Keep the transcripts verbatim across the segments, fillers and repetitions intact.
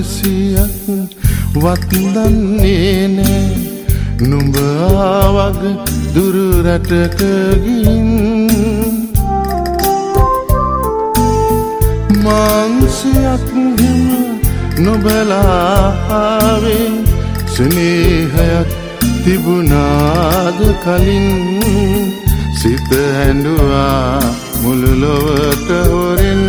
විසියක් වත් දන්නේ නෑ නුඹ ආවග දුරු රටක ගින් මාංශයක් හිම නොබලා ආවේ ස්නේහයක් තිබුණාද කලින් සිත ඇඬුවා මුළු ලොවට හොරෙන්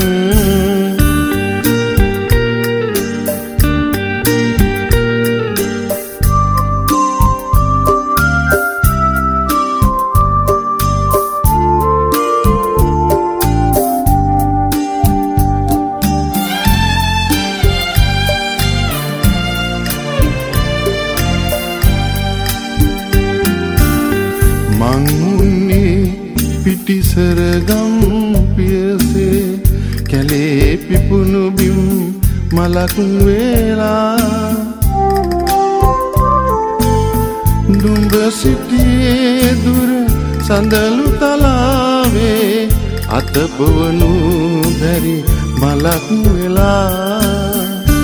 පිටිසරගම් පියසේ කැලේ පිපුණු බිම් මලක් වේලා දුඹ සිටියේ දුර සඳලු තලාවේ අතපොවනු බැරි මලක් වෙලා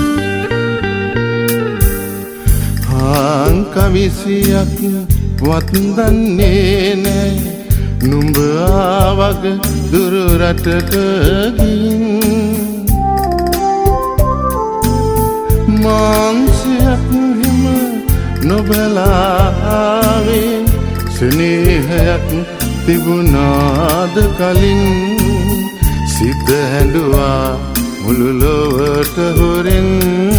හාං කවිසියක් වත් දන්නේ නෑ නුඹ ආවග දුරු රටක ගින් මාංශයක් හිම නොබලා ආවේ ස්නේහයක් තිබුණාද කලින් සිත ඇඬුවා මුළු ලොවට හොරෙන්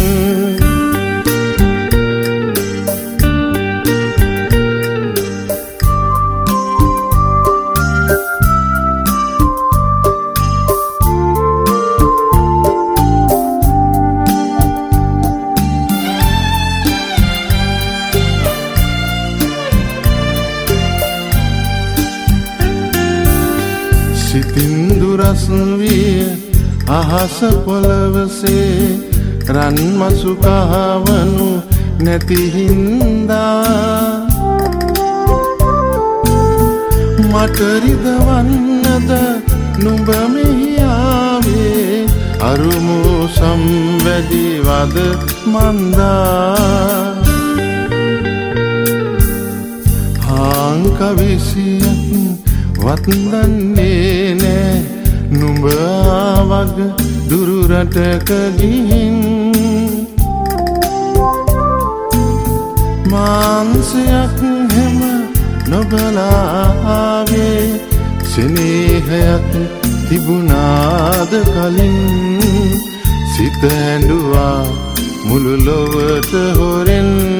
සිතින් දුරස් විය අහස පොළවසේ රන් මසු කහවනු නැති හින්දා මට රිදවන්නද නුඹ මෙහි ආවේ අරුමු සම්වැදි වද මන්දා හාං කවිසියක් වත් දන්නේ නෑ නුඹ ආවග දුරු රටක ගිහින් මාංශයක් හැම නොබලා ආවේ ස්නේහයක් තිබුණාද කලින් සිත ඇඬුවා මුළු ලොවට හොරෙන්